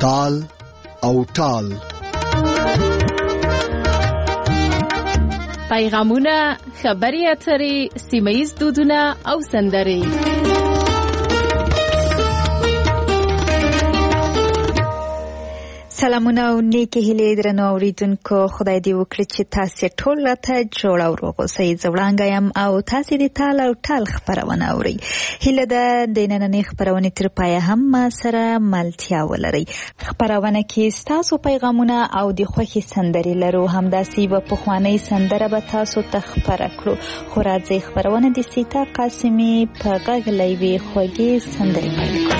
تال او ټال. پیغامونه، خبري اترې، سیمه‌ییز دودونه او سندرې. سلامونه او نیکی هیلې درنو اوریدونکو، خدای دې وکړي چې تاسو ټول راته جوړ او روغ اوسئ. زه وړانګه یم او تاسو د تال او ټال خبرونه اورئ. هیله ده د نننۍ خبرونې تر پایه هم ما سره ملتیا ولرئ. خبرونه کې ستاسو پیغامونه او د خوښي سندرې لرو. همداسې به پخوانۍ سندره به تاسو ته خبره کړو. خو راځئ خبرونه د سیتا قاسمي په غږ له یوې خوږې سندرې پیل کړو.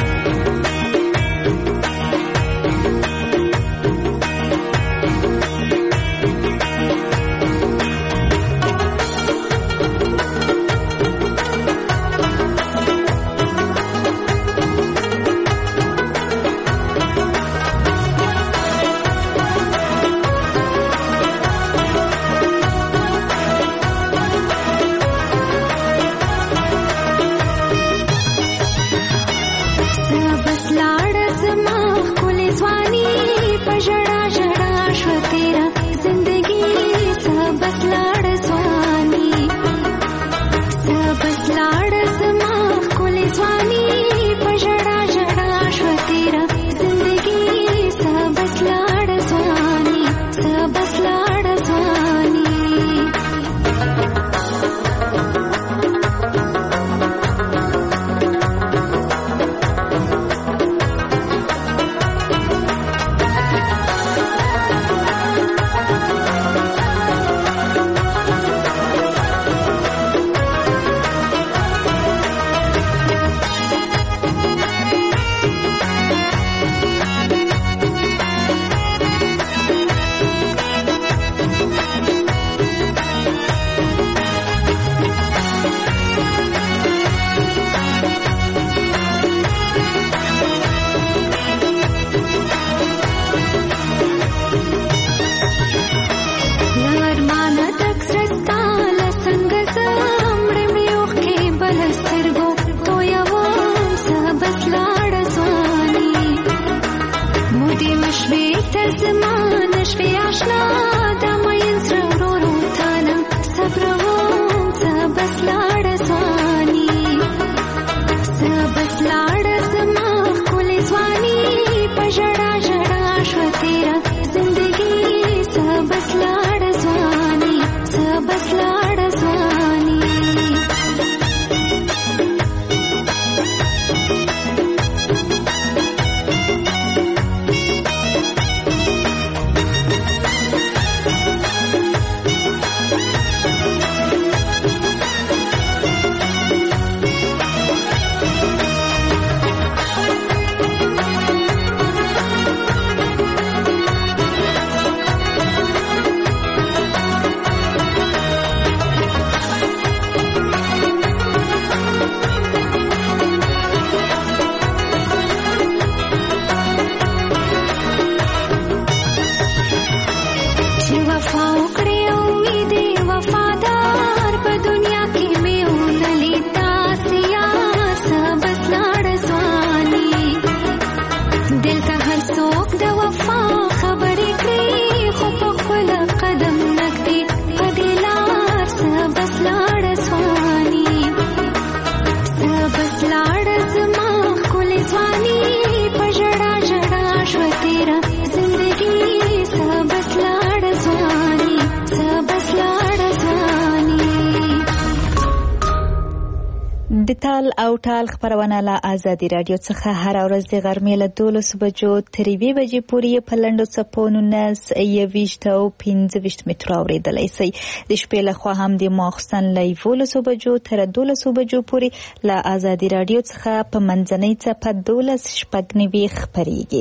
د تال او ټال خبرونه له آزادي رادیو څخه هر ورځ د غرمې له 12 بجو تر 1 بجې پورې په لنډو څپو 19 او 15 مترو اورېدلای شئ. د شپې له خوا هم د ماخستن له 11 بجو تر 12 بجو پورې له آزادي رادیو څخه په منځنۍ څپه 12:90 خبرېږي.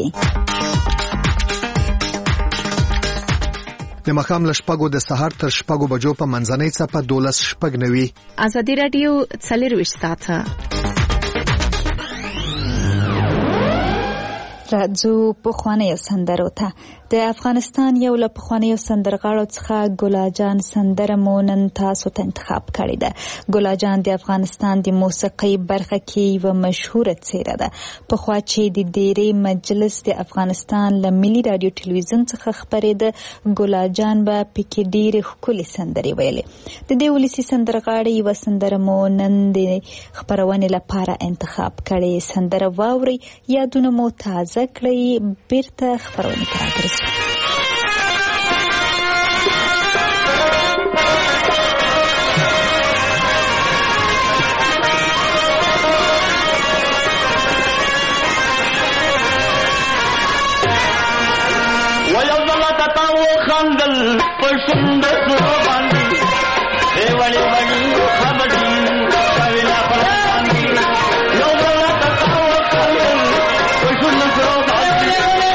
د مخام له شپږو د سهار تر شپږو بجو په منځنۍ څپه 12:90. آزادي رادیو 24 ساعته. راځو پخوانیو سندرو ته. د افغانستان یو له پخوانیو سندرغاړو څخه ګلاجان سندره مو نن تاسو ته انتخاب کړې ده. ګلاجان د افغانستان د موسیقۍ برخه کې یوه مشهوره څیره ده. پخوا چې د ډیرې مجلس د افغانستان له ملي راډیو ټلویزیون څخه خپرېده، ګلاجان به پکې ډېرې ښکلې سندرې ویلې. د دې ولسي سندرغاړې یوه سندره مو نن د خپرونې لپاره انتخاب کړې. سندره واورئ، یادونه مو تازه کړئ، بیرته خپرونې ته راګرځو. خندل پښند سره باندې ای وړي وړي خبرې کوي په باندې یو بل تاسو خندل پښند سره باندې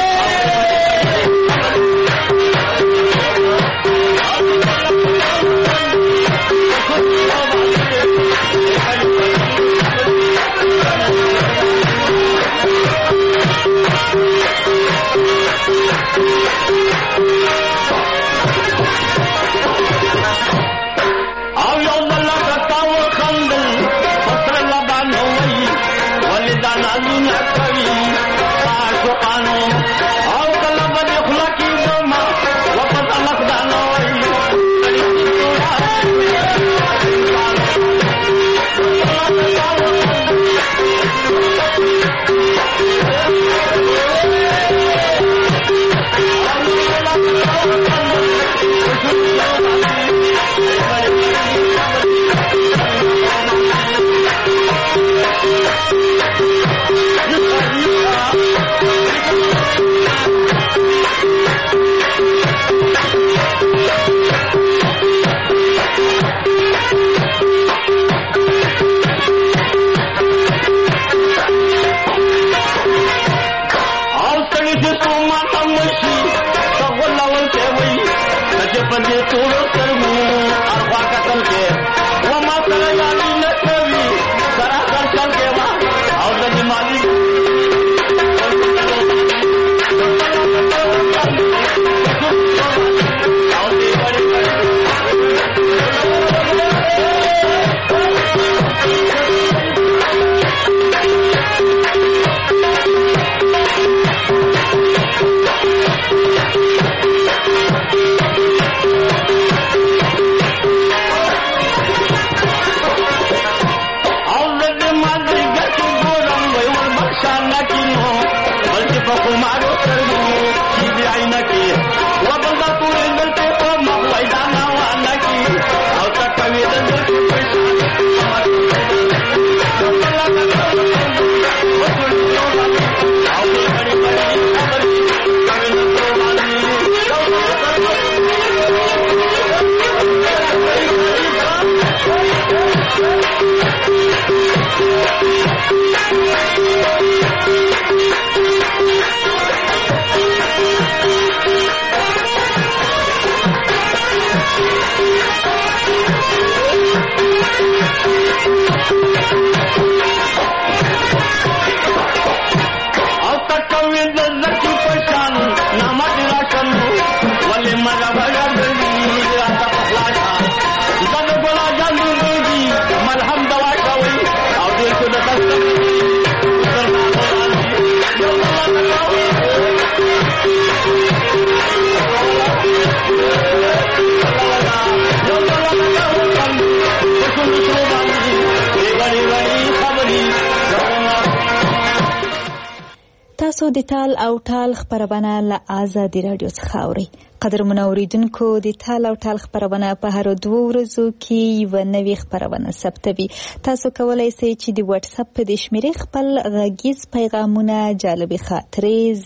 تاسو د تال او ټال خپرونه له آزادي راډیو څخه اورئ. قدرمن اوریدونکو، د تال او ټال خپرونه په هر 2 ورځو کې یو نوې خپرونه ثبتوي. تاسو کولای شئ چې د واتس اپ په شمیرې خپل غږیز پیغامونه، جالبې خاطرې،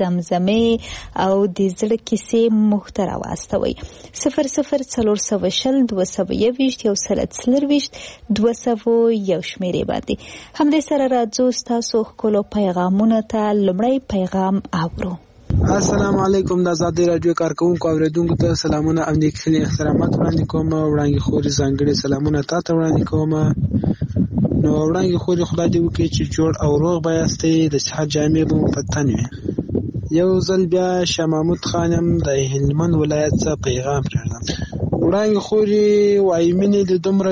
زمزمې او د زړه کیسې موږ ته راواستوئ. 004020 221 200 شمیرې باندې. همدې سره راځو ستاسو ښکلو پیغامونو ته. لومړی پیغام اورو. السلام علیکم. د آزادي راډیو کارکونکو اوریدونکو ته سلامونه او نیک احترامات وړاندې کوم. وړاندې خوري ځانګړي سلامونه تاسو وړاندې کوم. نو وړاندې خوري خدای دې وکړي چې جوړ او روغ به یاستئ، د صحت جامې به مو په تن وي. یو ځل بیا شاه محمود خان هم د هلمند ولایت څخه پیغام پرېږدم. وړانګې خورې وایي مینې دې دومره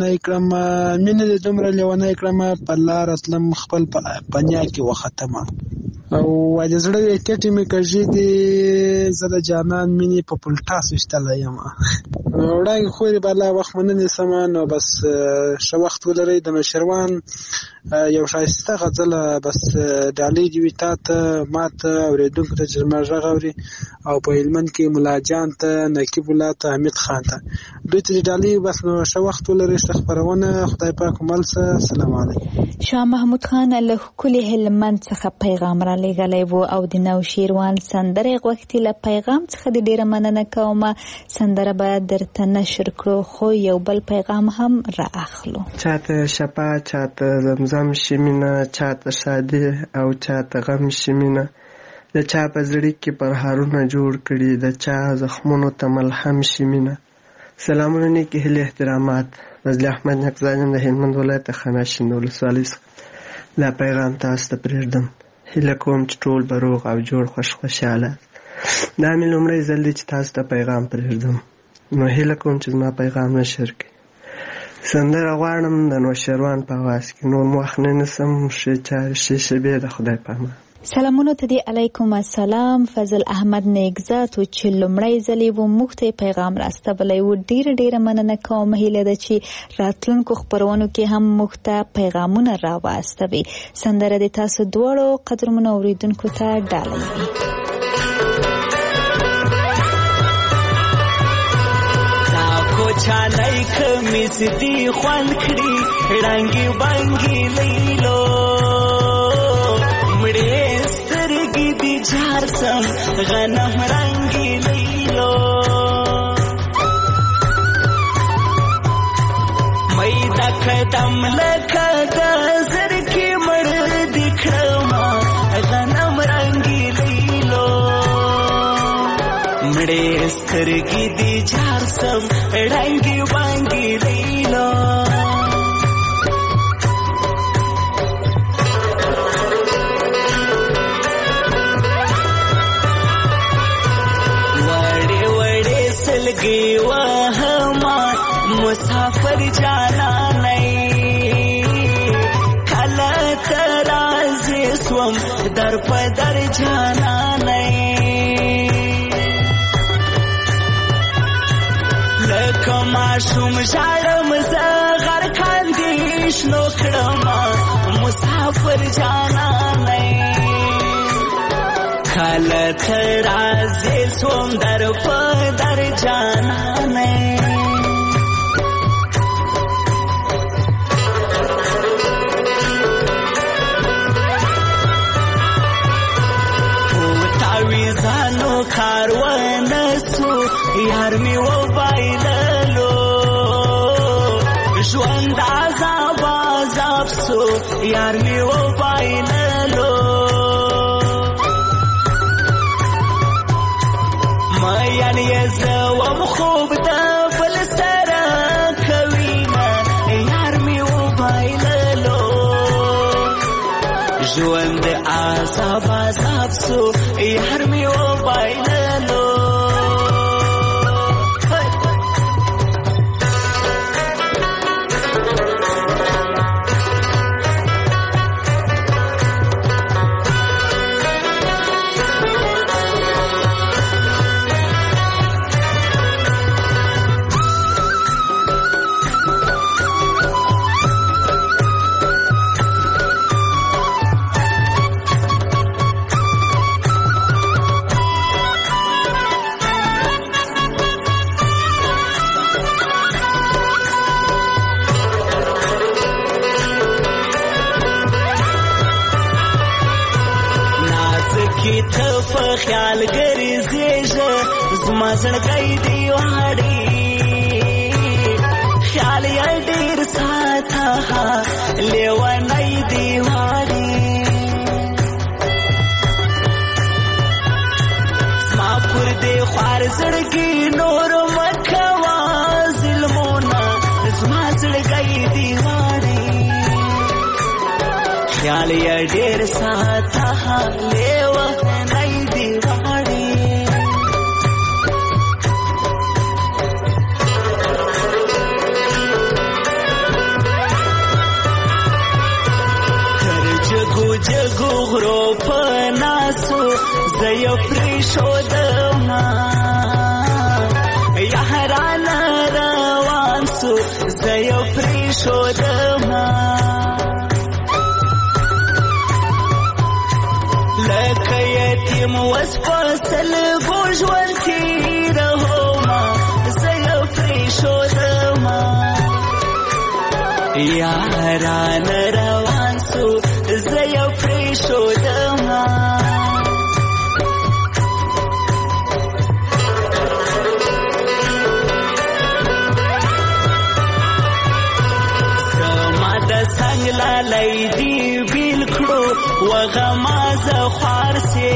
لیونی کړمه په لاره تلم خپل په نیا کې وختمه او وایي د زړه کټې مې کږې دي زه د جانان مینې په پلټاس ویشتلی یم. وړانګې خورې به الله وخت مننې سمه نو بس ښه وخت ولرئ. د نوشیروان یو ښایسته غزله بس ډالۍ دې وي تا ته ما ته اورېدونکو ته چې زما غږ اوري او په هلمند کې ملا جان ته نقیب الله ته حمید خان ته دوی ته ډالۍ بس نو ښه وخت ولرئ. ښه خپرونه خدای پاک مل څه. السلام علیکم. شاه محمود خان له ښکلي هلمند څخه پیغام را لېږلی و او د نوشیروان سندرې غوښتي. له پیغام څخه د ډېره مننه کوم. سندره به درته نشر کړو خو یو بل پیغام هم را اخلو. چاته شپه چاته زمزم شمینه چاته شادي او چاته غم شمینه د چا په زړه کې پرهارونه جوړ کړي د چا زخمونو ته ملهم شمینه. سلامونه نیکې هیلې احترامات. فضل احمد نقزانیم د هلمند ولایت خاناشین ولسوالۍ څخه دا پیغام تاسو ته پرېږدم. هیله کوم چې ټول به روغ او جوړ خوشحاله. دا مې لومړی ځل دی چې تاسو ته پیغام پرېږدم نو هیله کوم چې زما پیغام نشر کړي. سندره غواړم د نوشیروان په آواز کې. نور مو وخت نه نیسم. ښې چارې ښې شېبې د خدای په امان. سلامونو ته دی علیکم السلام. فضل احمد نیکزاد و چې لومړی ځلې و موږ ته پیغام راستولی و. ډیره مننه کوم. هیله ده چې راتلونکو خپرونو کې هم موږ ته پیغامونه را واستوي. سندره د تاسو دواړو قدرمنو اوریدونکو ته ډالۍ وي. چانای کمیس دی خوان کړي رنگي بانګي لیلو مړې سترګې دی جار سم غنم رنگي لیلو مې دا قدم لکه د زر کې مړ دی کړما غنم رنگي لیلو مړې سترګې دی جار سم رنگی وانگی لیلو وڑے وڑے سلگی وہما مسافر جانا نئی کلا ترازی سوم در پدر جانا نئی معشوم شارم زغر کاندیش نو کړما مسافر جانا نئی کله ترازی سوم در پدر جانا نئی پوتاوی زانو کاروان سو یار می و بایله ژوند عذاب عذاب سو یار می و بایللو مایان یزوم خوب د بل سره کوینه یار می و بایللو ژوند عذاب عذاب سو یار می و بایللو خیال ګرځېږه زما زړګی دی واړي خیال یې ډېر ساته لیونی دی واړي زما پر دې خوار زړګي نور مکوا ظلمونه زما زړګی دی واړي خیال یا ډیر ساته لیوه نه دی غاړي تر جګو جګو غرو په ناسو زه یو پرېښودم یارانه روان سو زه یو پرېښودم لکه یتیم وس په سلګو ژوند تېرومه زه یو پرېښودم یارانه روان سو زه یو پرېښودم لای دی بیل کړو وغما زه خوار سي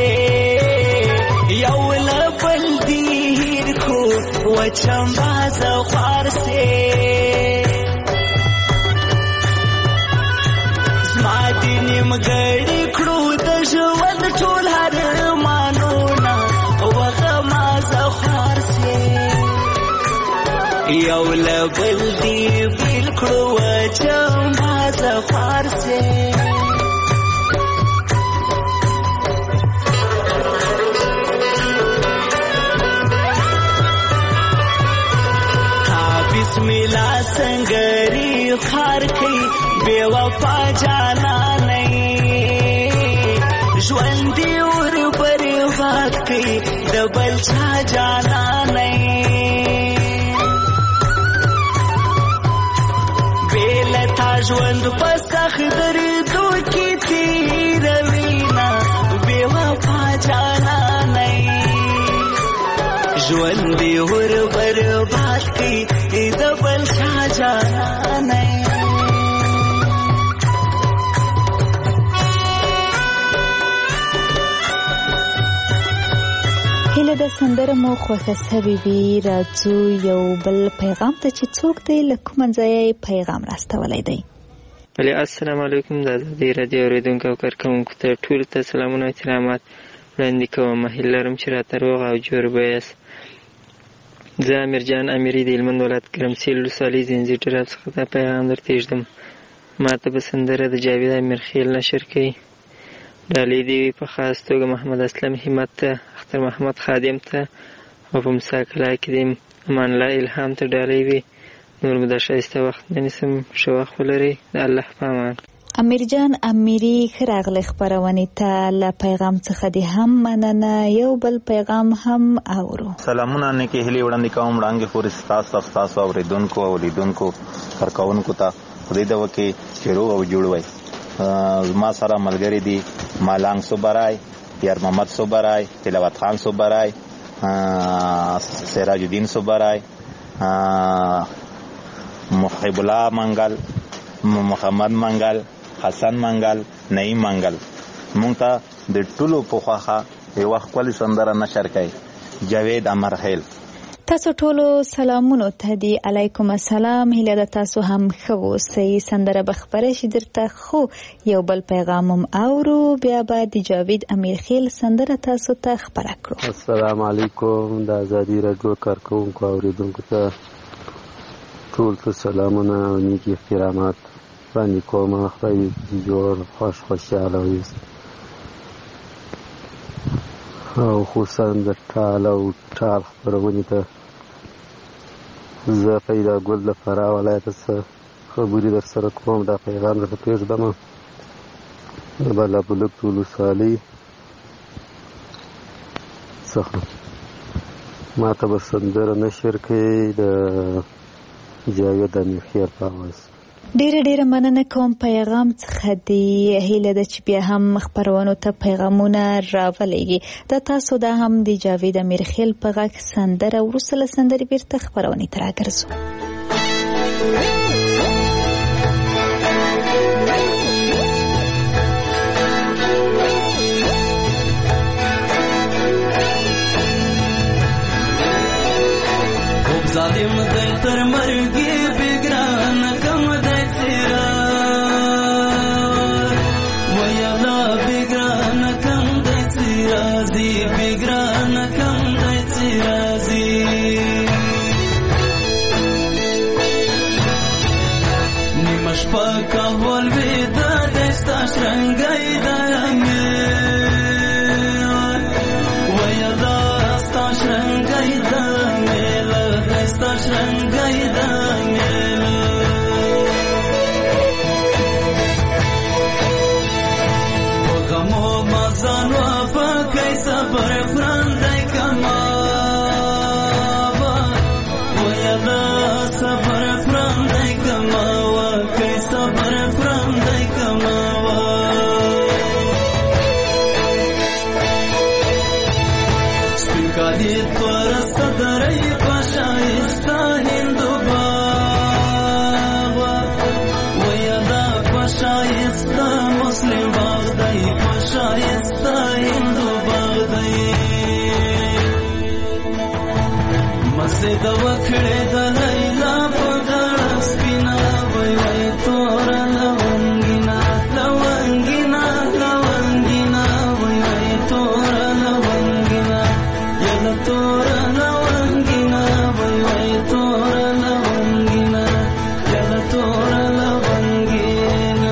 یو لبل دی هیر کو وچمبا زه خوار سي زما دی نیمګړی کړو د ژوند ټول هرمانونه وغما زه خوار سي یو لبل دی بیل کړو وچمبا زه خوار سي بسم الله سنگری خار کئی بے وفا جانا نہیں ژوندی اور برباد کئی دبل چا جانا نہیں بیلتا ژوند پسخ دردو کی تیروینا بے وفا جانا نہیں ژوندی اور برباد کئی دبل چا جانا نہیں هیله د سندره مو خوښه سوي وي راځو یو بل پیغام ته چې څوک دی له کوم ځایه پیغام راستولی دی ولی السلام علیکم د ازادۍ راډیو اورېدونکو او کارکوونکو ته ټولو ته سلامونه او احترامات وړاندې کوم هیله لرم چې راته روغ او جوړ به یاست زه امیرجان امیري د هلمند ولایت ګرمسیر ولسوالۍ ځنځیر ډراب څخه دا پیغام درته ایږدم ما ته به سندره د جاوید امیرخیل نشر کوي ډالۍ دې وي په خاص توګه محمد اسلم همت ته اختر محمد خادم ته او په مسا کلا کې د امان الله الهام ته ډالۍ وي نور مو دا ښایسته وخت نه نیسم ښه وخت ولرئ د الله په امان امیرجان امیری ښه راغلی خپرونې ته له پیغام څخه دې هم مننه یو بل پیغام هم اورو سلامونه نیکې هیلې وړاندې کوم وړاندې خورې ستاسو اورېدونکو او لیدونکو کارکوونکو ته خدای دې وکړي چې روغ او جوړ وئ زما سره ملګري دي مالنګ صوبرای یار محمد صوبرای تلاوت خان صوبرای سراج الدین صوبرای محب الله منګل محمد منګل حسن منګل نعیم منګل مونږ ته د ټولو په خواخه یو خپل سندره نشر کړي جاوید امرخیل تاسو ټولو سلامونو ته دی علیکم السلام هیله ده تاسو هم ښه اوسئ سندره به خپره شي درته خو یو بل پیغام هم اورو بیا به د جاوید امیرخیل سندره تاسو ته خپره کړو السلام علیکم د ازادي راډیو کارکوونکو اوریدونکو ته ټول ته سلامونه او نیک احترامات باندې کوم خدای جوړ خوشاله وي او خصوصا د ټال او ټال خبرونې ته زه پیدا ګل د فراه ولایت څخه خبرې در سره کوم دا پیغام درته پرېږدم د بالابلوک ولسوالۍ څخه ما ته به سندره نشر کوي د جاوید امیرخیل په اواز ډیره مننه کوم پیغام څخه دی هیله ده چې بیا هم خبرونو ته پیغامونه راولېږي دا تاسو دا هم د جاوید امیرخیل په غږ سندره وروسته له سندرې بیرته خبرونې ته راګرځو ظالم دی تر مرګي بګران کم دی تیرا دی بګران کم دی چې راځي نیمه شپه کهول ویده دی ستا شرنګی دانګې ویه دا ستا شرنګی دانګېله دی ستا شرنګی دانګېله په غمو مزان وفا کوي صبر فرندی کما ویه دا صبر فرندی کما صبر فرندی کماوا سپینکالی تورست دری پشایستا هندو باغ ویدا پشایستا مسلم باغ دی پشایستا هندو باغ دی مسجد وکړې د لیلا په غاړه سپینا وای وای تور لونګینا لونګینا لونګینا وای وای تور لونګینا یلا تور لونګینا وای وای تور لونګینا یلا تور لونګینا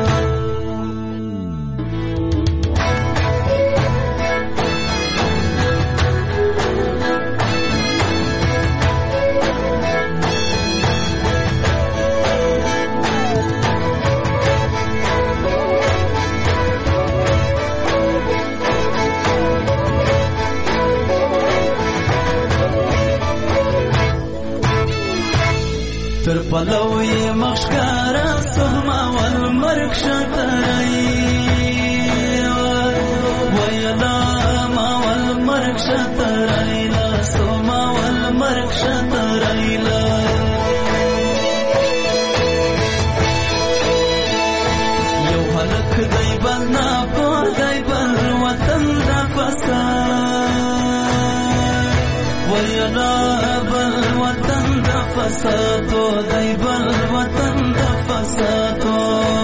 تر پلو یې مخشکاره سهما والمرګ شترای ویلا ما والمرګ شترای لا سهما والمرګ شترای لا یو هلک دی بل نه په دی بل وطن د فساد ویلا بل وطن د فسادو دی بل وطن د فسادو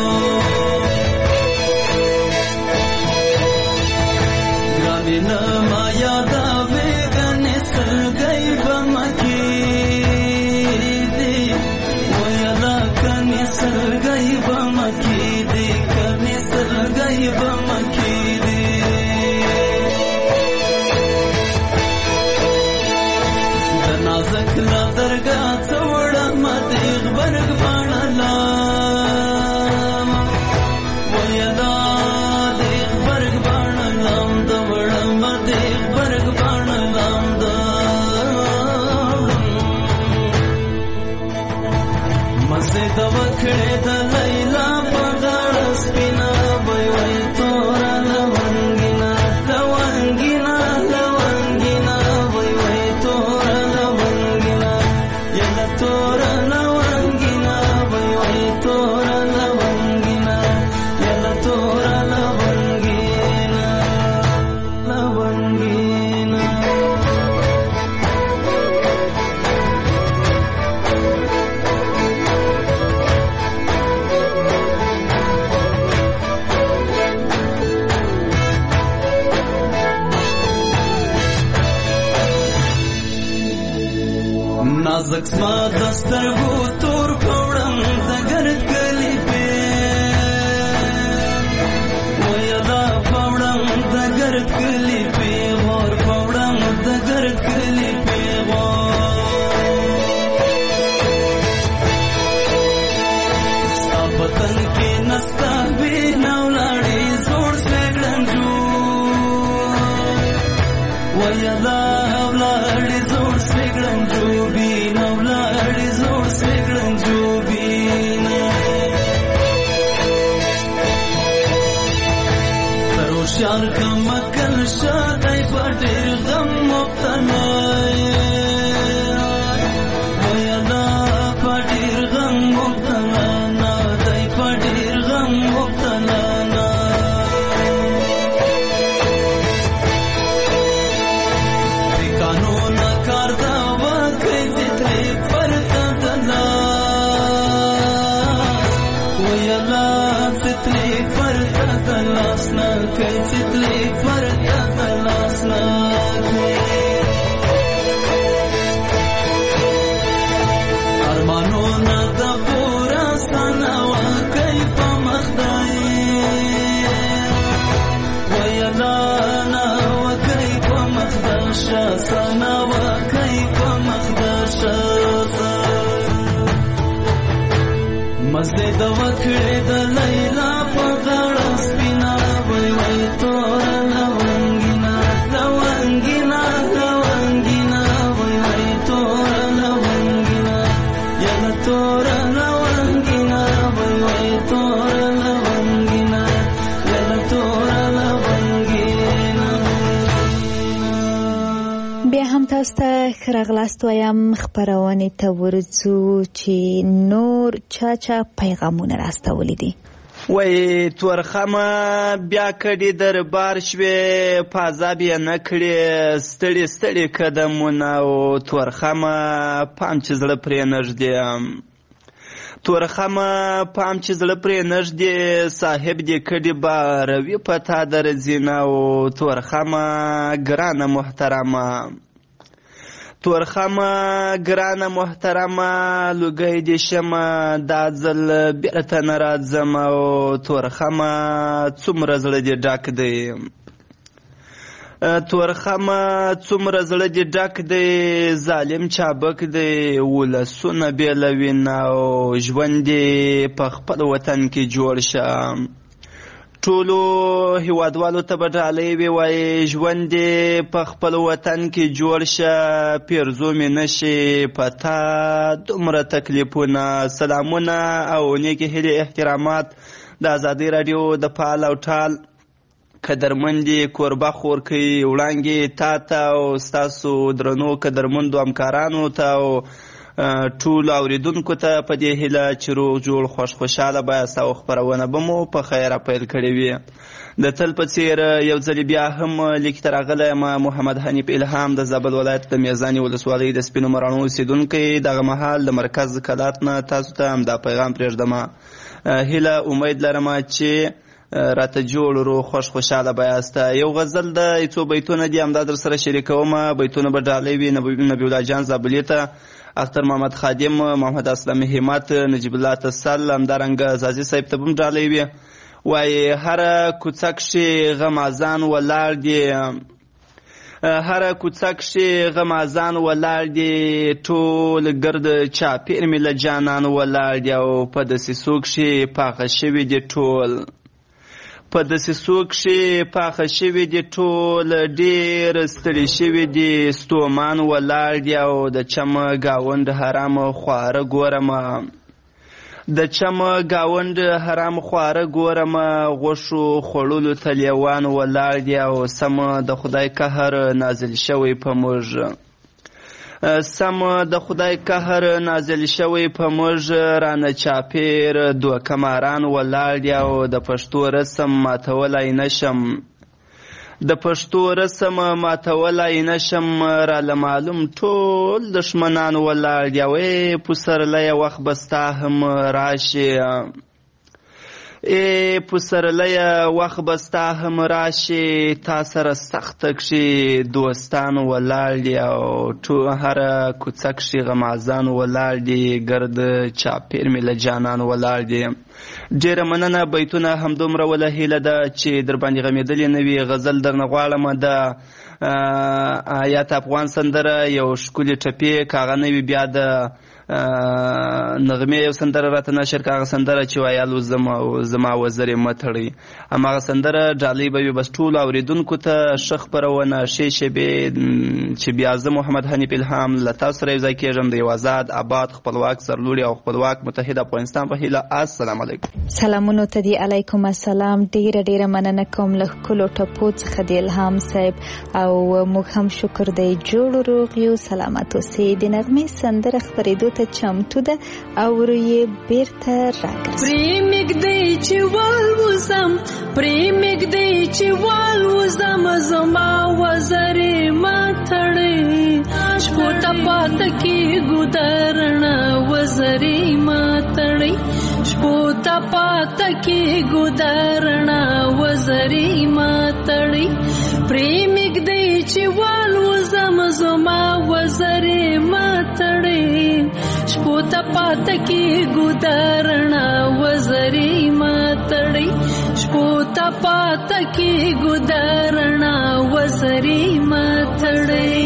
ګرانې نه ما یادوې ګنې سلګۍ به مکې دي ویلا کنې سلګۍ به مکې دي کنې سلګۍ به مکې دي د نازک لا درګاه دیغ برگ بانلا ویدا دیغ برگ بانلام دوڑم دیغ برگ بانلام دوڑم مزه د وکړې د لیلا په غاړه سپینا وای وای تور لونګینا لونګینا لونګینا وای وای تور لونګینا یلا تور لونګینا وای وای تور لونګینا یلا تور لونګینا لونګینا نازک سما دسترګو تور پوړم د ګرد کلی په ویلا پوړم د ګرد کلی په ور پوړم د ګرد کلی په ستاپتن کې نستا به نولاړې زوړ سګړنجو ویلا ولاړې زوړ سګړنجو شان کم کل شادای پټیر غم مبتلا ویلا پټیر غم مبتلا نا دای پټیر غم مبتلا نا قانون کار دا وکړي چې پرتا دلا ویلا ستلې پرتا دلا سنا کوي ستلې پرتا دلا اسناکي ارمانونه د پورا ستانه وکي په مخدای ویلانا وکي په مخداشه ستانه وکي په مخداشه مزه د وکړې د لیلا په غاړه سپینا وای وای تور لونګینا لونګینا لونګینا وای وای تور لونګینا یا تور لونګینا وای وای تور لونګینا یا تور لونګینا. بیا هم تاسو ته ښه راغلاست وایم. خپرونې ته ورځو چې نور چا پیغامونه راستولی دي. وای تورخمه بیا کډې دربار شوې په عذاب یې نه کړې ستړي ستړي قدمونه او تورخمه پام چې زړه پرې نږدې تورخمه پام چې زړه پرې نږدې صاحب دې کډې به روي په تا درځینه او تورخمه ګرانه محترمه تورخمه ګرانه محترمه لوګی دې شمه دا ځل بیرته نه راځم او تورخمه څومره زړه دې ډک دی تورخمه څومره زړه دې ډک دی ظالم چابک دی ولسونه بېلوي نه او ژوند دې په خپل وطن کې جوړ شه ټولو هیوادوالو ته به ډالۍ وي وایي ژوند دې په خپل وطن کې جوړ شه پیرزو مې نشي په تا دومره تکلیفونه سلامونه او نیکې هیلې احترامات د ازادۍ راډیو د فعال او ټال قدرمندې کوربه خور کوي وړانګې تا ته او ستاسو درنو قدرمندو همکارانو ته او ټول اوریدونکو ته په دې هیله چې روغ جوړ خوشحاله بایاست او خپرونه به مو په خیره پیل کړې وي. د تل په څیر یو ځل بیا هم لیک ته راغلی یم محمد حنیف الهام د زابل ولایت د میزانې ولسوالۍ د سپینو مراڼو اوسېدونکی دغه مهال د مرکز کلات نه تاسو ته همدا پیغام پرېږدم. هیله امید لرم چې راته جوړ روغ خوشحاله بایاست. یو غزل د څو بیتونه دي همدا در سره شریکوم. بیتونه به ډالۍ وي نبی الله جان زابلي ته، اختر محمد خادم، محمد اسلام همت، نجیب الله تسل، همدارنګه زازي صاحب ته هم ډالۍ وي. وایي هره کوڅه کښې غمازان ولاړ دي هره کوڅه کښې غمازان ولاړ دي ټول ګرد چاپېر مې له جانان ولاړ دي او په دسیسو کښې پاخه شوي دي ټول په دسیسو کښې پاخه شوي دي ټول ډېر ستړي شوي دي ستومان ولاړ دي او د چمه ګاونډ حرام خواره ګورمه د چمه ګاونډ حرام خواره ګورمه غوښو خوړلو ته لیوان ولاړ دي او سمه د خدای قهر نازل شوی په موږ سم د خدای قهر نازل شوی په موږ رانه چاپېر دوکه ماران ولاړ دي او د پښتو رسم ماتولی نشم د پښتو رسم ماتولی نشم راله معلوم ټول دښمنان ولاړ دي او پسرلیه وخت به ستا هم راشي پسرلیه وخت به ستا هم راشي تا سره سخته کښې دوستان ولاړ دي او هره کوڅه کښې غمازان ولاړ دي ګرد چاپېر مې له جانان ولاړ دي. ډېره مننه. بیتونه همدومره وله هیله ده چې در باندې غمېدلې نه وي. غزل درنه غواړم د آیات افغان سندره یو ښکلې ټپې که هغه نه وي بیا د نغمې یو سندره راته نشر که هغه سندره چې ویالو زما وزرې مه تړئ هماغه سندره ډالۍ به وي. بس ټولو اورېدونکو ته ښه خپرونه ښې شېبې چې بیا زه محمد حنیف الهام له تاسو سره یوځای کېږم د یو آزاد آباد خپلواک سرلوړي او خپلواک متحد افغانستان په هیله. السلام علیکم. سلامونو ته دی. علیکم السلام. ډیره مننه کوم له ښکلو ټپو څخه د الهام صاحب او موږ هم شکر دی جوړ روغ یو سلامت اوسئ. د نغمې سندره خپرېدو ته چمتو ده او یې بیرته راګرځي. پرېمږدئ چې والوزم پرېمږدئ چې والوزم زما وزرې مه تړئ شپو ته پاته کېږو درڼه وزرې مه تړئ شپو ته پاته کېږو درڼه وزرې مه تړئ پرېمږدئ شپوته پاته کېږو د رڼا وزرې ماتړئ شپوته پاته کېږو د رڼا وزرې ماتړئ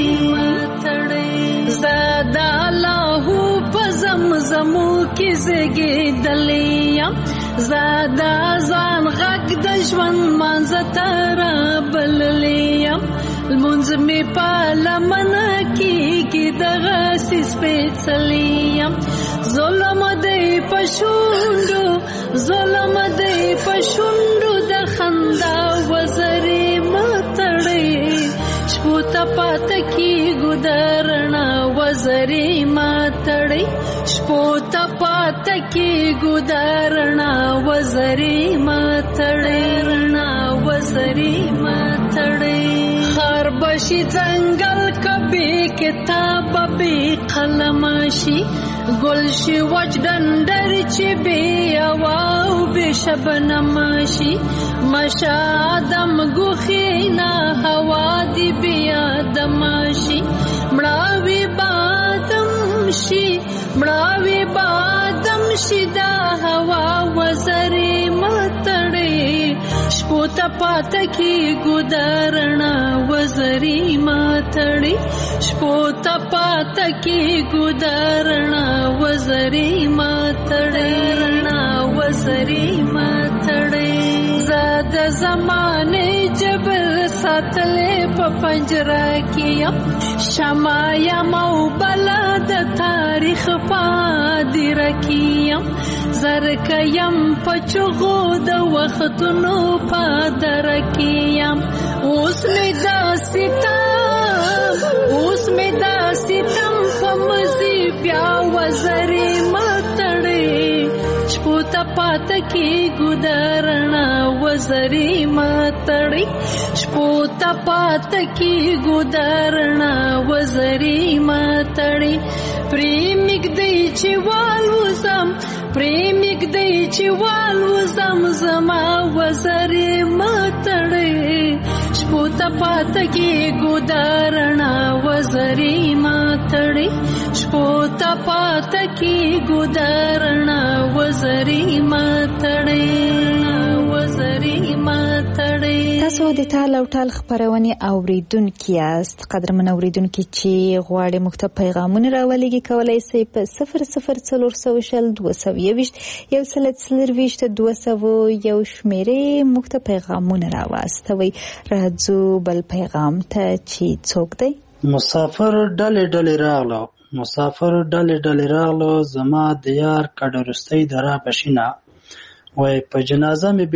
زه د الله په زمزمو کې زیږېدلې یم زه د ځان غږ د ژوند منځه ته رابللې یم لمونځ مې په لمنه کېږي دغسې سپېڅلی یم ظلم دی په شونډو ظلم دی په شونډو د خندا وزرې ماتړئ شپوته پاته کېږو د رڼا وزرې ماتړئ شپوته پاته کېږو د رڼا وزرې ماتړئ رڼا وزرې ماتړئ خار بشي ځنګل کبي کتاب بې قلم شي ګل شي وچ ډنډر چې بې هوا او بې شبنم شي مشه آدم ګوښې نه هوا دې بې آدم شي مړاوي بادم شي مړاوي بادم شي دا هوا وزرې ماتړئ شپوته پاته کېږو د رڼا وزرې ماتړئ شپوته پاته کېږو د رڼا وزرې ماتړئ رڼا وزرې ماتړئ زه د زمانې جبر ساتلې په پنجره کې یم شمع یم او بلا د تاریخ په هدیره کې یم زرکه یم په چغو د وختونو په دره کې یم اوس مې دا ستم په مزي بیا وزرې ماتړئ شپوته پاته کېږو د رڼا وزرې ماتړئ شپوته پاته کېږو د رڼا وزرې ماتړئ پرې مږدئ چې والوزم پرې مږدئ چې والوزم زما وزرې ماتړئ شپوته پاته کېږو د رڼا وزرې ماتړئ شپوته پاته کېږو د رڼا وزرې ماتړئ وزرې ماتړئ تاسو د ټال او ټال خبرونه اوریدونکي یاست قدرمن اوریدونکي چې غواړي موږ ته پیغامونه راولېږي کولای شئ په 00222 شمیرې موږ ته پیغامونه راواستوي راځو بل پیغام ته چې څوک دی مسافر ډلې ډلې راغلو زما د یار کډرستۍ درا بشینه وای په جنازه مې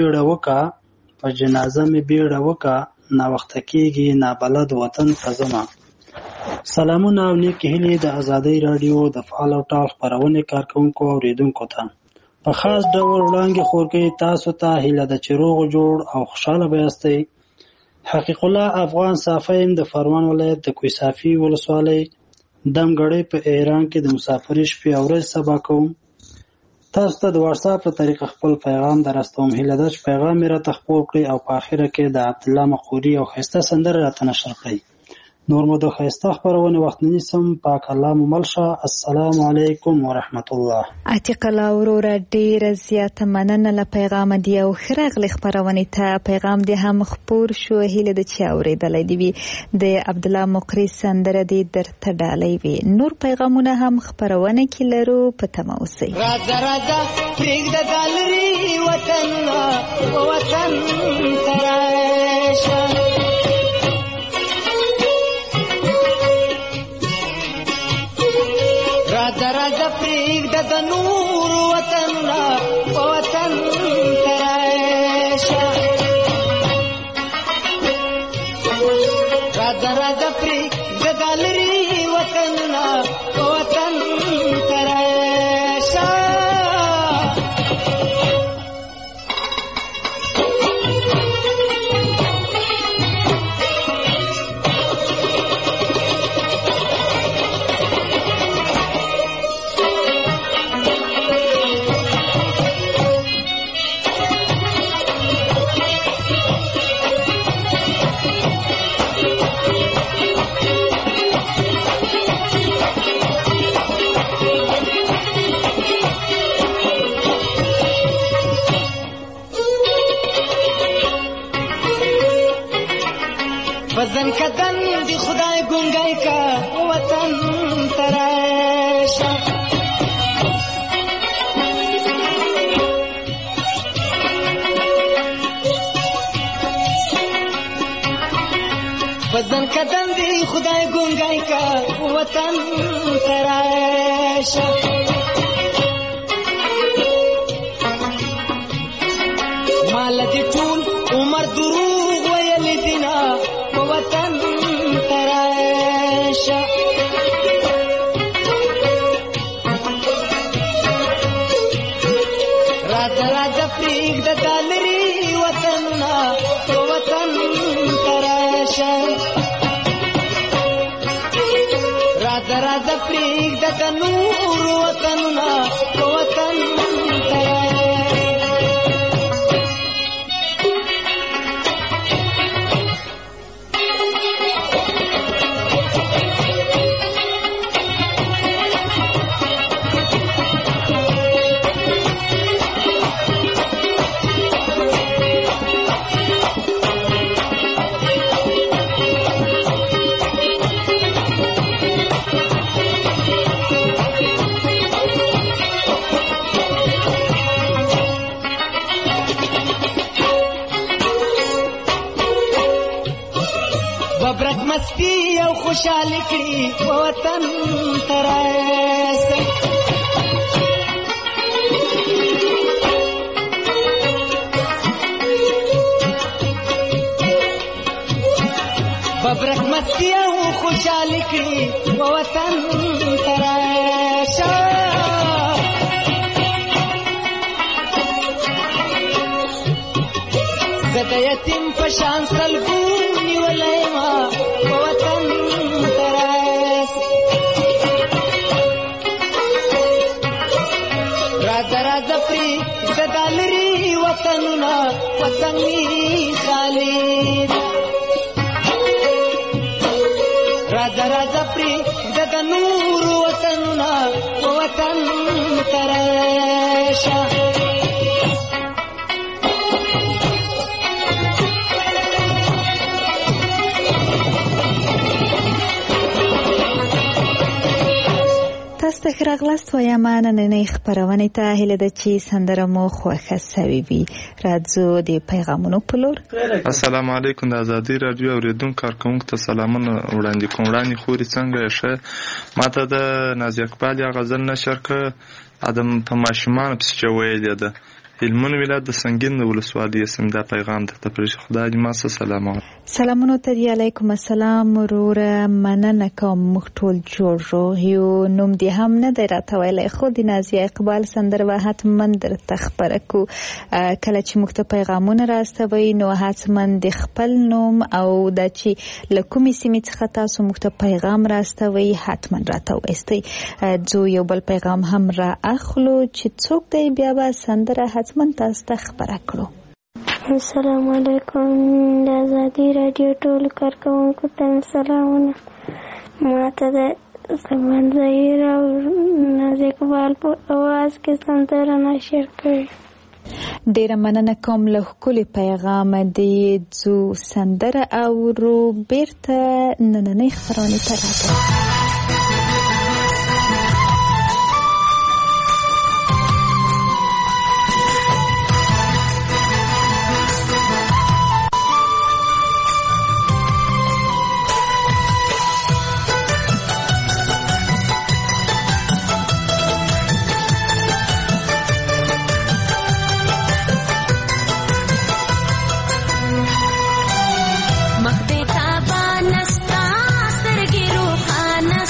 بیړه وکا نا وخت کېږي نابلد وطن ته ځمه سلامونه او نیک هیلې د ازادۍ رادیو د فعال او ټال خبرونه کارکونکو او اوریدونکو ته په خاص ډول وړاندې خورګي تاسو ته هیله د چروغ جوړ او خوشاله بیاستئ حقیق الله افغان صافیم د فرمان ولایت د کویسافي ولسوالۍ دمګړې په ایران کې د مسافرۍ شپې او ورځې سبا کوم تاسو ته د واتس اپ په طریقه خپل پیغام درستوم هیله ده چې پیغام مې راته خپور کړئ او په اخره کې د عبدالله مقوري او ښایسته سندره راته نشر کړئ نور مو د ښایسته خبرونه وخت نه نیسم پاک الله مو مل شه السلام علیکم ورحمت الله عتیق الله وروره ډېره زیاته مننه له پیغام دی او ښه راغلی خپرونې ته پیغام دی هم خپور شو هیله ده چې اورېدلی دې وي د عبدالله مقري سندره دې درته ډالۍ وي نور پیغامونه هم خپرونه کې لرو په تمه اوسئ راځه پرېږده دا لرې وطن ته راشه راځه پرېږده د نور وطن ته راشه راځه پرېږده دا لرې وطن ته راشه وزن کدن دی خدای ګونګای کا وطن تراشه وزن کدن دی خدای ګونګای کا وطن تراشه مال دی ټول عمر دروغ ویل دینا وطن تراشه راځه راځه پریږد دالري وطننا وطن تراشه راځه راځه پریږد د نور وطننا وطن تراشه مستی او خوشحالی کړي وطن تراشه ببرک مستی او خوشحالی کړي وطن تراشه زه د یتیم په شان سلګو نیولی ما وطن تراشه راځه راځه پرېږده دا لرې وطنونه وطن مې خالي راځه راځه پرېږده د نورو وطنونه وطن تراشه تاسو ته راغلاست وایم نننۍ خپرونې ته هیله ده چې سندره مو خوښه سوې وي. راځو د پیغامونو په لور. السلام علیکم. د ازادي راډیو اوریدونکو کارکوونکو ته سلامونه وړاندې کوم. وړاندې خوري څنګه ښه ماته د نازي اقبال یا غزل نشر که ادم په ماشومان پسې چې ویلې ده هلمند ولایت د سنگین ولسوالۍ اسم دا پیغام ته پرېښ خدای دې ما سره سلامونه ته دی. علیکم السلام وروره مننه کوم موږ ټول جوړ یو. نوم دې هم نه دی راته ویلی خو د نازي اقبال سندره به حتما درته خپره کړو. کله چې موږ ته پیغامونه راستوئ نو حتما د خپل نوم او دا چې له کومې سیمې څخه تاسو موږ ته پیغام راستوئ حتما راته ووایئ. ځو یو بل پیغام هم را اخلو چې څوک دی بیا به سندره حتما تاسو ته خپره کړو. السلام علیکم. د ازادي راډیو ټول کارکوونکو ته سلامونه. ماته د زمان ظهیر او نازي اقبال په اواز کې سندره نشر کړي. ډیره مننه کوم له ښکلي پیغام دی. ځو سندره اورو بیرته نننۍ خپرونې ته راځو. مخ دې تابانستا سترګې روښانه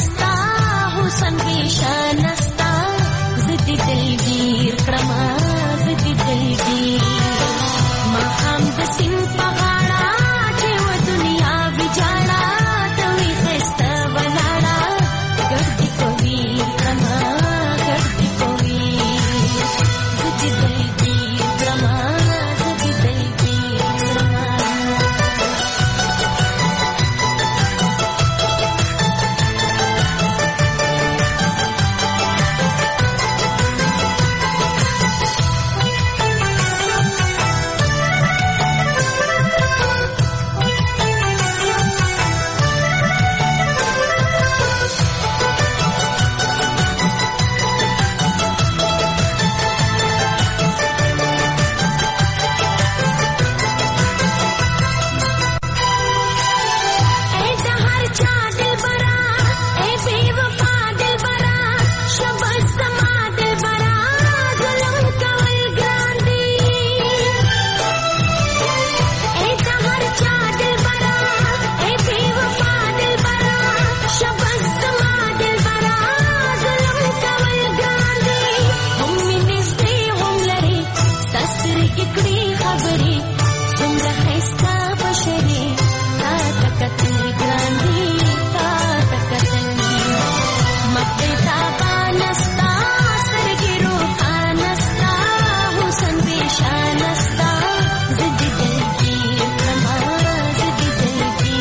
ستا بشری تا تکتل ګرانی تا تکتل مکه تا بانستا سترګې روحانستا حسن بشانستا زد دل کی کما زد دل کی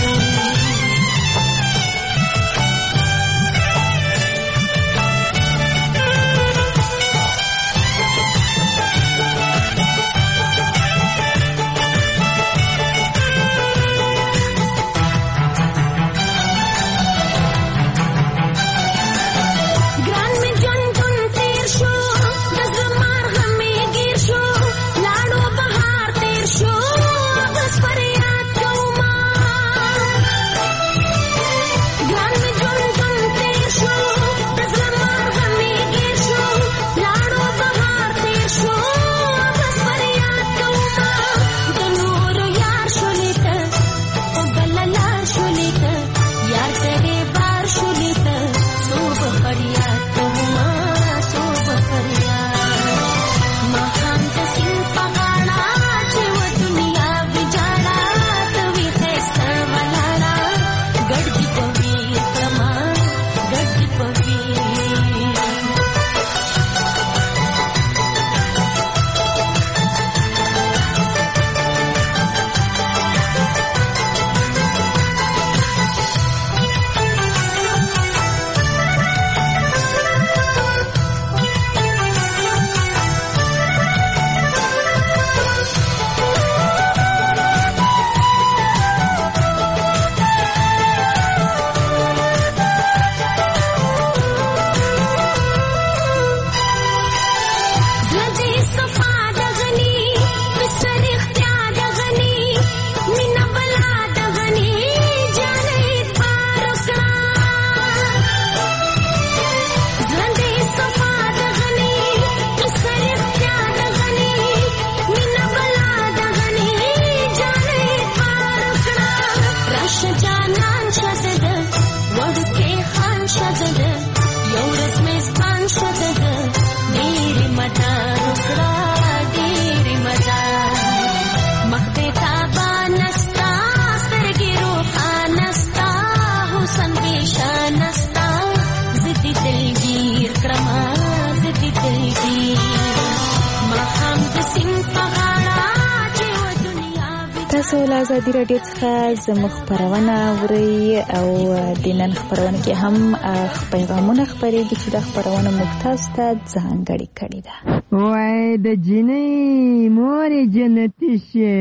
تاسو له ازادي راډیو څخه زموږ خپرونه اورئ او د نن خپرونه کې هم پیغامونه خپرېږي چې د خپرونه موږ تاسو ته ځانګړې کړې ده. وای د جنۍ مورې جنتي شي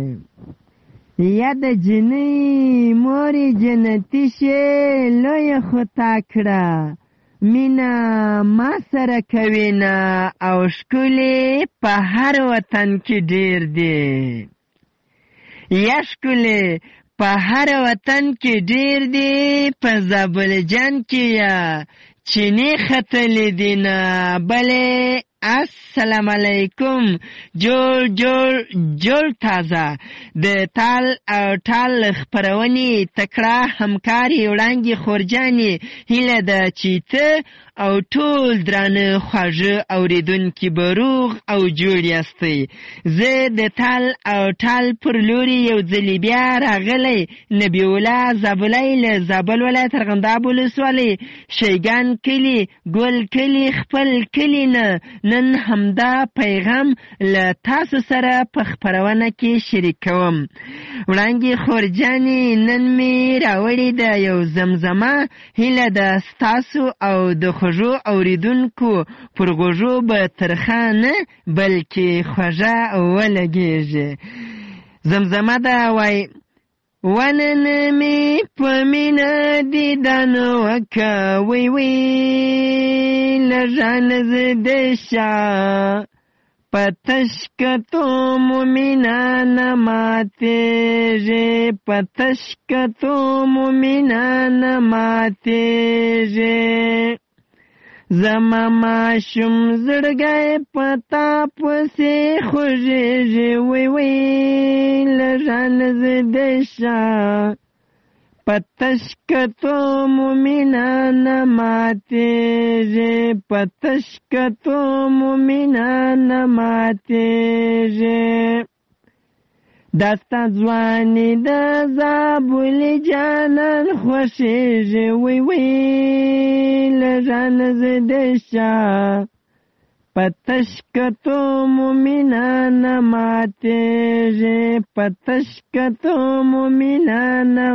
یا د جنۍ مورې جنتي شي لویه خو تا کړه مینا ما سره کوي نه او ښکلې په هر وطن کې ډېر دی یا ښکلې په هر وطن کې ډېر دی په زابل جان کې یا چینی ختلی دی نه بلې السلام علیکم جوړ تازه د تال او ټال خپرونې تکړه همکاري وړانګې خورجانې هیله ده چې ته او ټول درانه خواږه اورېدونکي به روغ او جوړ یاستئ. زه د تال او ټال پر لوري یو ځلې بیا راغلی نبی الله زابلی له زابل ولایت ارغنداب ولسوالۍ شیګان کلي ګل کلي خپل کلي نه نن همدا پیغام له تاسو سره په خپرونه کې شریکوم. وړانګې خورجانې نن مې راوړې ده یو زمزمه هیله ده ستاسو او د خوږو اوریدونکو پر غوږو به ترخه نه بلکې خوږه ولګېږي. زمزمه ده وای ونن می په مینه دیدن وکه وی وی لژان زده شه پتشکتو مومنان ماتیږي پتشکتو مومنان ماتیږي زما ماشوم زړګی پتا پسې خوږېږي وی وی لژان زده شه پتشکتو مومنان ماتیږي پتشکتو مومنان ماتیږي داستا ځواني د زابلي جانان خوښېږي وی وی له ځانه زه د شا په تشکتو مومنانه ماتېږي په تشکتو مومنانه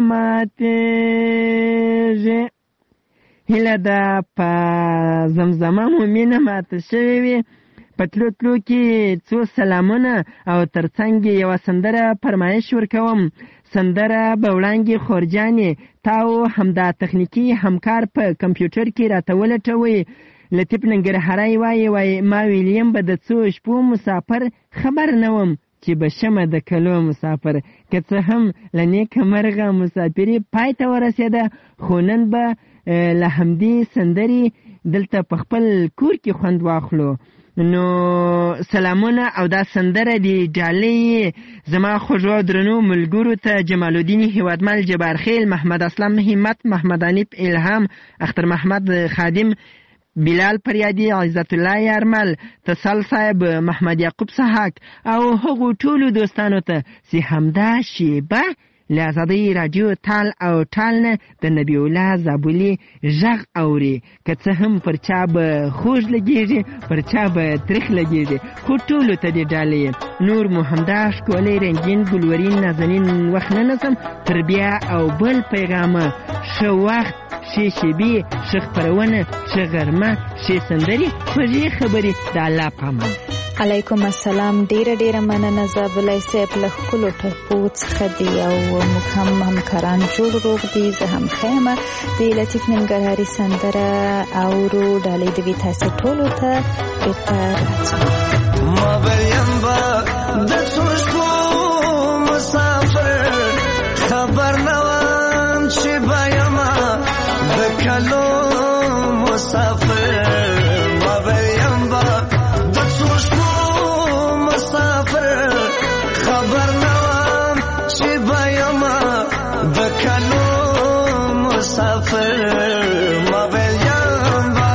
ماتېږي هیله ده په زمزمه مومنه ماته شوې وي په تلو تلو کې څو سلامونه او ترڅنګ یوه سندره فرمایش ورکوم سندره به وړاندې خورجانې تاو همدا تخنیکي همکار په کمپیوټر کې راته ولټوئ لطیف ننګرهاری وایي ما ویلیم به د څو شپو مسافر خبر نه وم چې به شمه د کلو مسافر که څه هم له نیکه مرغه مسافري پای ته ورسېده خو نن به له همدې سندرې دلته په خپل کور کې خوند واخلو نو سلامونه او دا سندره دی ډالۍ زما خوږو درنو ملګرو ته جمال الدین هیوادمل جبارخیل محمد اسلام همت محمد انیف الهام اختر محمد خادم بلال پریادي عزت الله یارمل تصال صاحب محمد یعقوب سحاک او هغو ټولو دوستانو ته چې همدا شیبه له ازادۍ راډیو تال او ټال نه د نبی الله زابلي غږ اوري که څه هم پر چا به خوږ لګېږي پر چا به تریخ لګېږي خو ټولو ته دې ډالۍ نور مو همدا ښکلی رنګین ګلورین نازنین وخت نه نسم تر بیا او بل پیغامه ښه وخت ښې شیبې ښه خپرونه ښه غرمه ښې سندرې خوږې خبرې د الله په امان علیکم السلام ډیره مننه زابلۍ صاحب له ښکلو ټپو څخه دی او موږ هم همکاران جوړ روغ دي زه هم ښه یم د لطیف ننګرهاري سندره اورو ډالۍ دوي تاسې ټولو ته بېرته راځو ما ویم به د څو شپو مسافر خبر نه وم چې به یمه د کلو مسافر ما ویم به د څو شپو مسافر خبر نه وم چې به یمه د کلو مسافر ما ویم به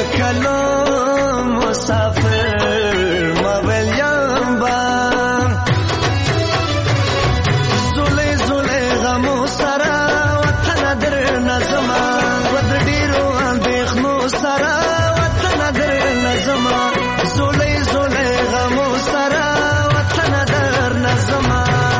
کلو مسافر مول یمبا زولی زولی غمو سرا وطن در نظما ود ډیرو اندېښنو سرا وطن در نظما زولی زولی غمو سرا وطن در نظما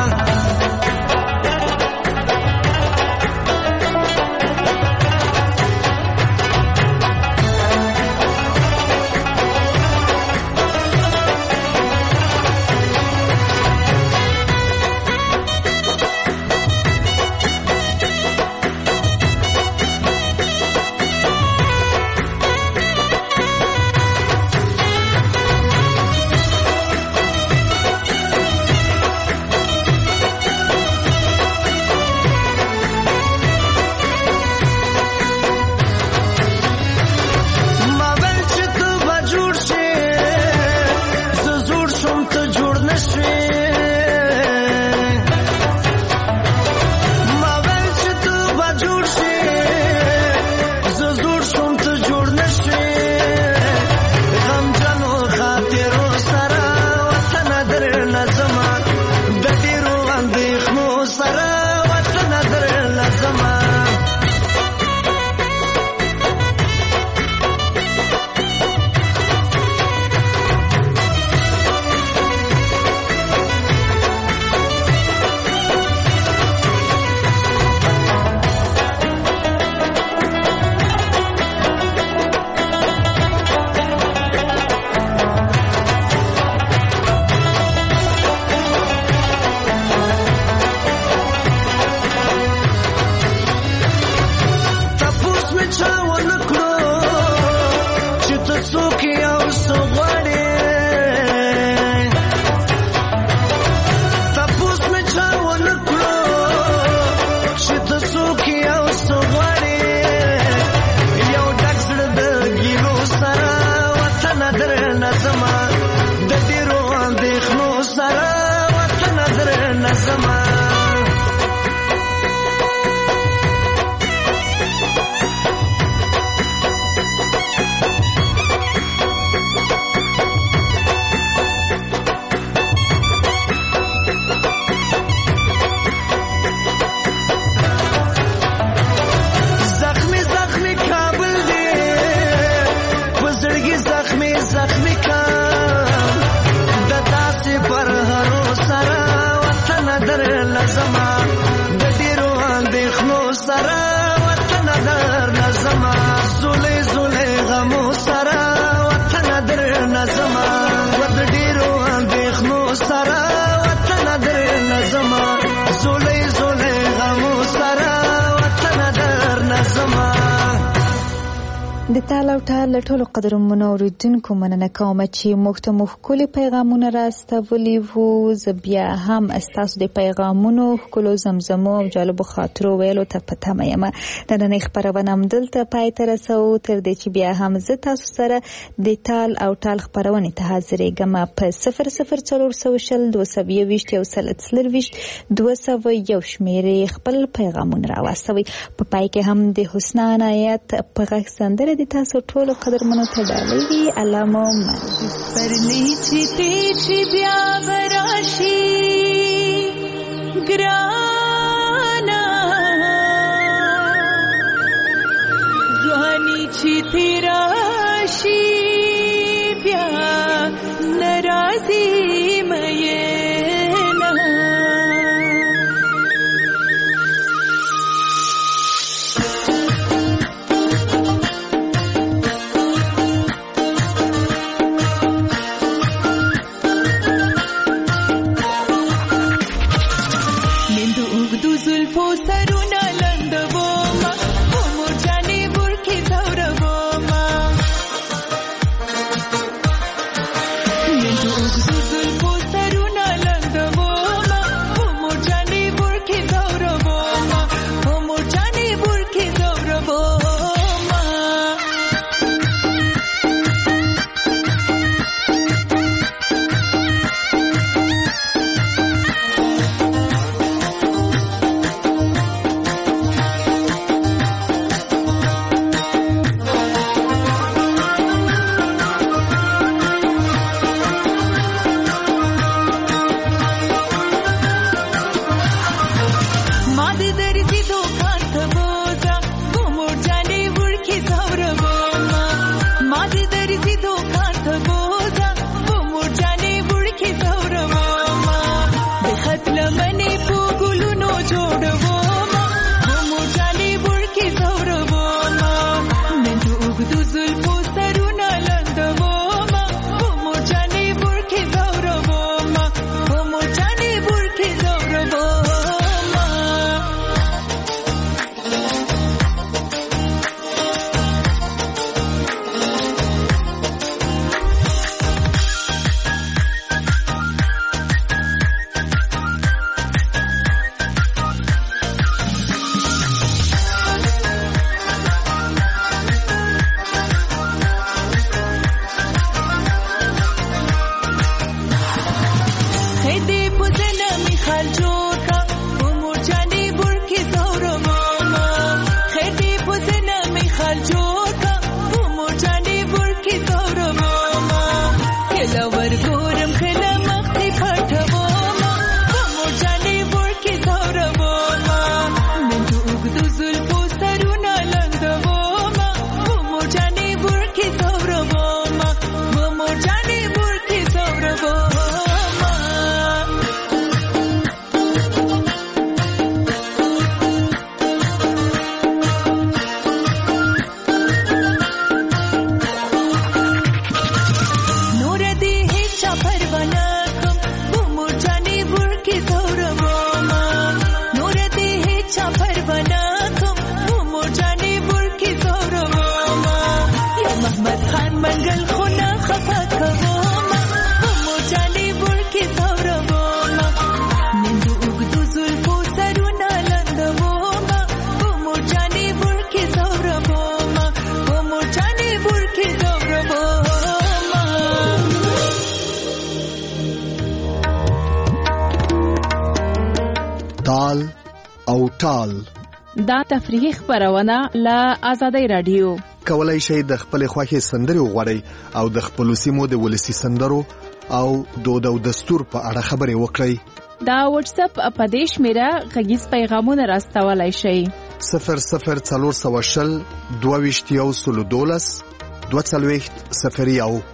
د تال او ټال له ټولو قدرمنو اورېدونکو مننه کوم چې موږ ته مو ښکلي پیغامونه راستولي وو. زه بیا هم ستاسو د پیغامونو ښکلو زمزمو او جالبو خاطرو ویلو ته په تمه یم. نننۍ خپرونه همدلته پای ته رسوو تر دې چې بیا هم زه تاسو سره د تال او ټال خپرونې ته حاضرېږم په 00420 شمېرې خپل پیغامونه راواستوئ. په پای کې هم د حسنا عنایت په غږ سندره د تاسو ټولو قدرمنو ته ډالۍ وي. الله مو پرلی چې تیچی بیا براشي ګرانا ځواني چې تیراشي بیا ناراضي مې سرونه لندوما عمر جانې ورکې ځوروما ځان منګل خو نه خفه کومه په مور جانې وړکې ځورومه نن د اوږدو زلفو سرونه لنډومه په مور جانې وړکې ځورومه په مور جانې وړکې ځورومه. تال او ټال دا تفریحي خبرونه له آزادۍ رادیو. کولای شئ د خپل خوښې سندرې وغواړئ او د خپل سیمو د ولسی سندرو او دود او دستور په اړه خبرې وکړئ. دا واتس اپ په دې شمیره غږیز پیغامونه راستولای شئ. 00 420 22 12 40 01.